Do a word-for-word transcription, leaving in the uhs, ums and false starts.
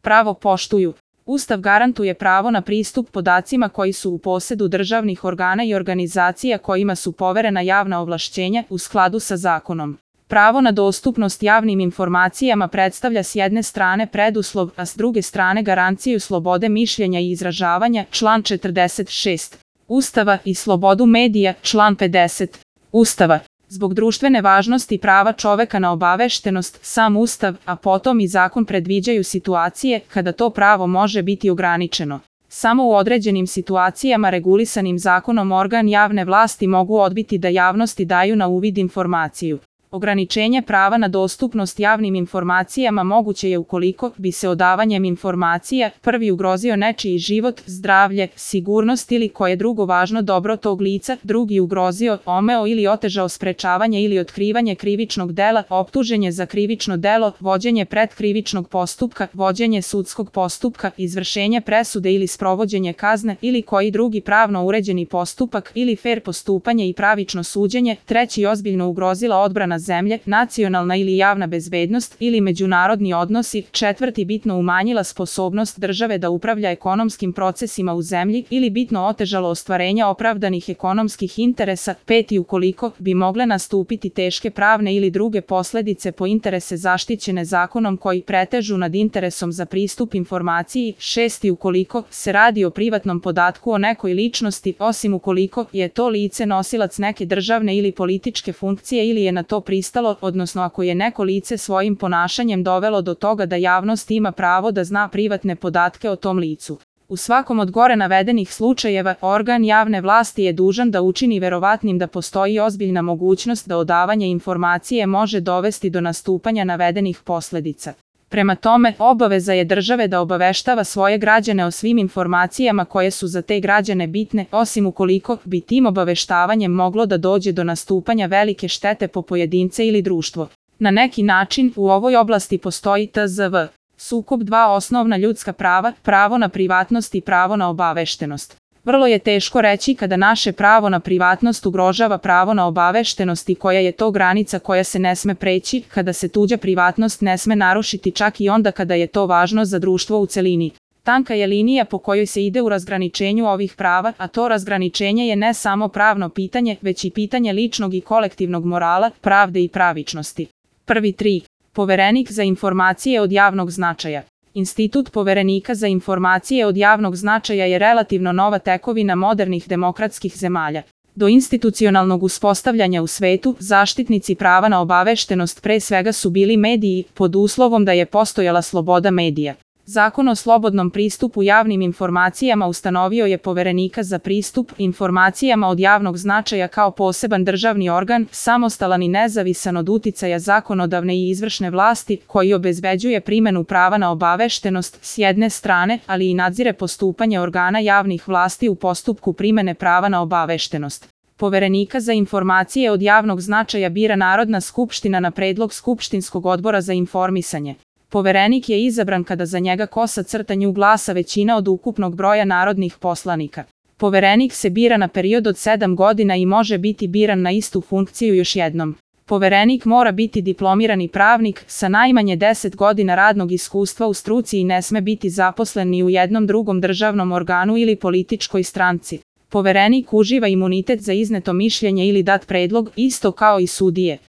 Pravo poštuju. Ustav garantuje pravo na pristup podacima koji su u posedu državnih organa i organizacija kojima su poverena javna ovlašćenja u skladu sa zakonom. Pravo na dostupnost javnim informacijama predstavlja s jedne strane preduslov, a s druge strane garanciju slobode mišljenja i izražavanja, član četrdeset šest Ustava, i slobodu medija, član pedeset Ustava. Zbog društvene važnosti prava čoveka na obaveštenost, sam Ustav, a potom i zakon predviđaju situacije kada to pravo može biti ograničeno. Samo u određenim situacijama regulisanim zakonom organ javne vlasti mogu odbiti da javnosti daju na uvid informaciju. Ograničenje prava na dostupnost javnim informacijama moguće je ukoliko bi se odavanjem informacija prvi ugrozio nečiji život, zdravlje, sigurnost ili koje drugo važno dobro tog lica, drugi ugrozio, omeo ili otežao sprečavanje ili otkrivanje krivičnog dela, optuženje za krivično delo, vođenje pretkrivičnog postupka, vođenje sudskog postupka, izvršenje presude ili sprovođenje kazne ili koji drugi pravno uređeni postupak ili fer postupanje i pravično suđenje, treći ozbiljno ugrozila odbrana zemlje, nacionalna ili javna bezbednost ili međunarodni odnosi, četvrti bitno umanjila sposobnost države da upravlja ekonomskim procesima u zemlji ili bitno otežalo ostvarenje opravdanih ekonomskih interesa, peti ukoliko bi mogle nastupiti teške pravne ili druge posledice po interese zaštićene zakonom koji pretežu nad interesom za pristup informaciji, šesti ukoliko se radi o privatnom podatku o nekoj ličnosti, osim ukoliko je to lice nosilac neke državne ili političke funkcije ili je na to pristalo, odnosno ako je neko lice svojim ponašanjem dovelo do toga da javnost ima pravo da zna privatne podatke o tom licu. U svakom od gore navedenih slučajeva, organ javne vlasti je dužan da učini verovatnim da postoji ozbiljna mogućnost da odavanje informacije može dovesti do nastupanja navedenih posledica. Prema tome, obaveza je države da obaveštava svoje građane o svim informacijama koje su za te građane bitne, osim ukoliko bi tim obaveštavanjem moglo da dođe do nastupanja velike štete po pojedince ili društvo. Na neki način, u ovoj oblasti postoji T Z V. Sukob dva osnovna ljudska prava, pravo na privatnost i pravo na obaveštenost. Vrlo je teško reći kada naše pravo na privatnost ugrožava pravo na obaveštenost i koja je to granica koja se ne sme preći, kada se tuđa privatnost ne sme narušiti čak i onda kada je to važno za društvo u celini. Tanka je linija po kojoj se ide u razgraničenju ovih prava, a to razgraničenje je ne samo pravno pitanje, već i pitanje ličnog i kolektivnog morala, pravde i pravičnosti. Prvi tri. Poverenik za informacije od javnog značaja. Institut Poverenika za informacije od javnog značaja je relativno nova tekovina modernih demokratskih zemalja. Do institucionalnog uspostavljanja u svetu, zaštitnici prava na obaveštenost pre svega su bili mediji, pod uslovom da je postojala sloboda medija. Zakon o slobodnom pristupu javnim informacijama ustanovio je Poverenika za pristup informacijama od javnog značaja kao poseban državni organ, samostalan i nezavisan od uticaja zakonodavne i izvršne vlasti, koji obezbeđuje primenu prava na obaveštenost s jedne strane, ali i nadzire postupanje organa javnih vlasti u postupku primene prava na obaveštenost. Poverenika za informacije od javnog značaja bira Narodna skupština na predlog Skupštinskog odbora za informisanje. Poverenik je izabran kada za njega kosa crtanju glasa većina od ukupnog broja narodnih poslanika. Poverenik se bira na period od sedam godina i može biti biran na istu funkciju još jednom. Poverenik mora biti diplomirani pravnik sa najmanje deset godina radnog iskustva u struci i ne sme biti zaposlen ni u jednom drugom državnom organu ili političkoj stranci. Poverenik uživa imunitet za izneto mišljenje ili dat predlog, isto kao i sudije.